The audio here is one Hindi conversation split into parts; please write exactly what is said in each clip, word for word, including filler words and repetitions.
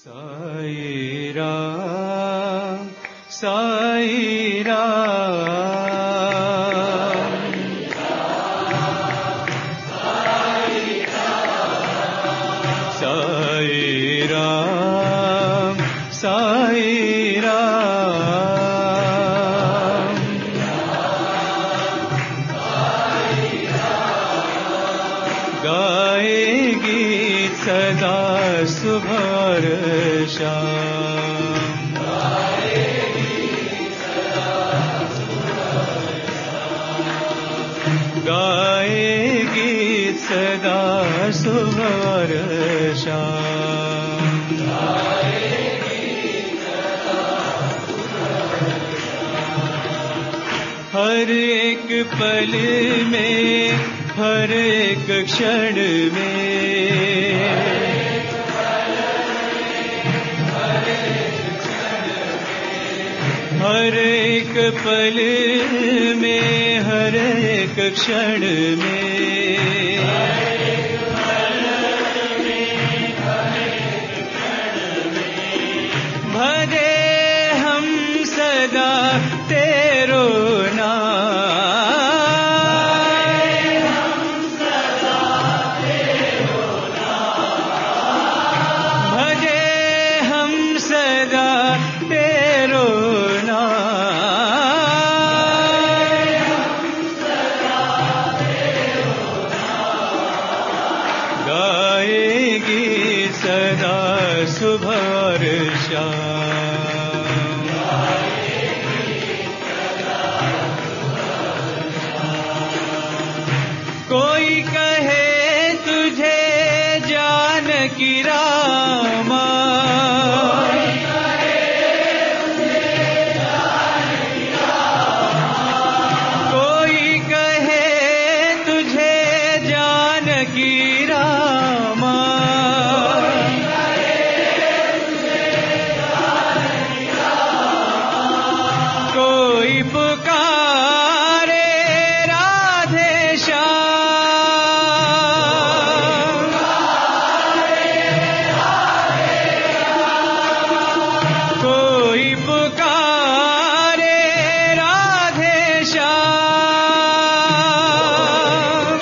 साई राम साई राम साई राम साई राम गाएगी सदा सुबह और शाम गाएगी सदा सुबह और शाम हर एक पल में हर एक क्षण में हर एक पल में हर एक क्षण में भजे हम सदा तेरो सुबह और शाम कोई कहे तुझे जानकी रामा कोई कहे तुझे जानकी रामा पुकारे राधे श्याम कोई पुकारे राधे श्याम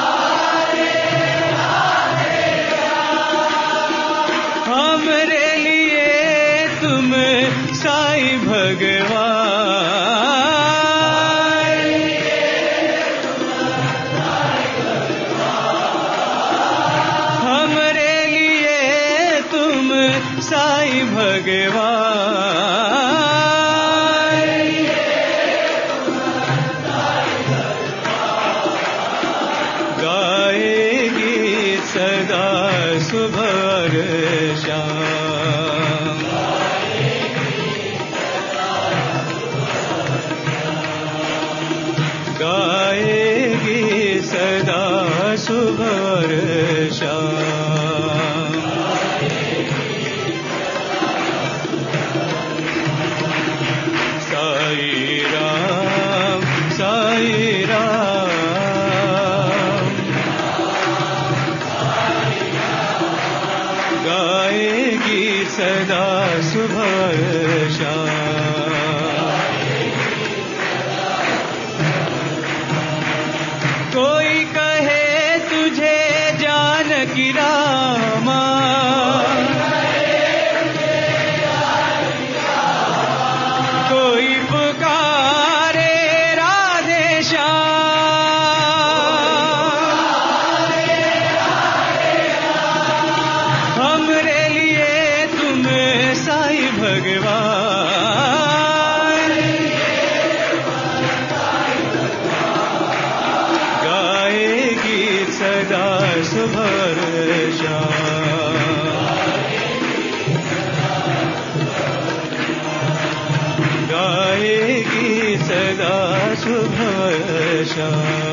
हमरे लिए तुम साईं भगवान साईं भगवान गाएगी सदा सुबह और शाम गाएगी सदा सुबह और शाम साई राम साई राम गाएगी सदा सुबह शाम कोई कहे तुझे जानकी रामा कोई पुकारे राधे श्याम हमरे लिए तुम साईं भगवान गाएगी सदा सुबह और शाम गाएगी सदा सुबह शाम